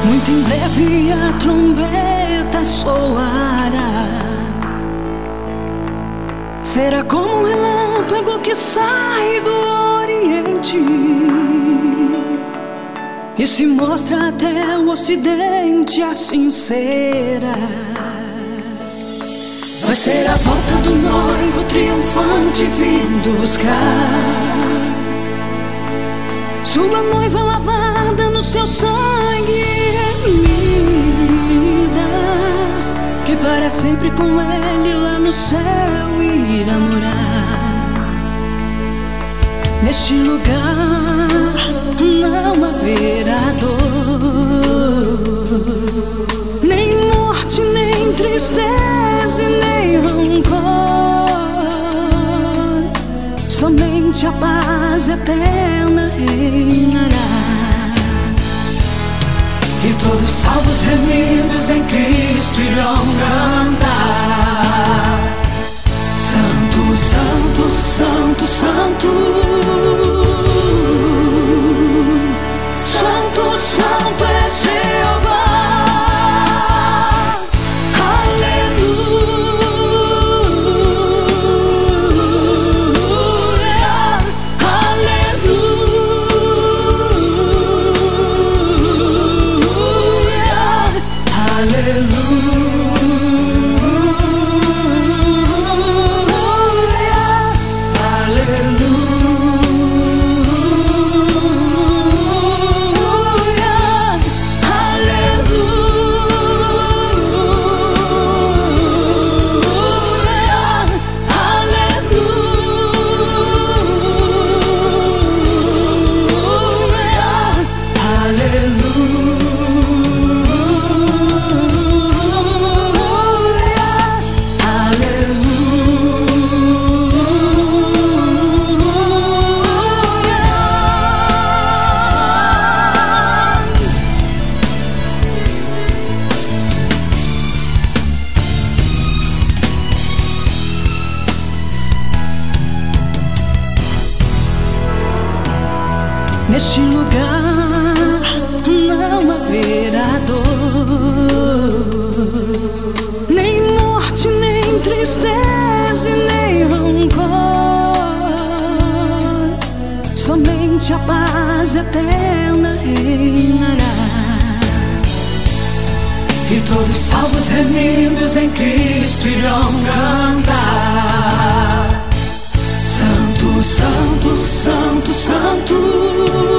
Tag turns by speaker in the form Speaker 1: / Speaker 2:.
Speaker 1: Muito em breve a trombeta soará. Será como um relâmpago que sai do Oriente e se mostra até o Ocidente, assim será. Vai ser a volta do noivo triunfante vindo buscar sua noiva lavada no seu sangue remida, que para sempre com ele lá no céu irá morar. Neste lugar não haverá dor, nem morte, nem tristeza, nem rancor. Somente a paz eterna reinará. E todos salvos remidos em Cristo irão cantar: Santo, Santo, Santo, Santo, Santo, Santo é Jeová. Neste lugar não haverá dor, nem morte, nem tristeza e nem rancor. Somente a paz eterna reinará. E todos salvos remidos em Cristo irão cantar: Santo, Santo, Santo, Santo,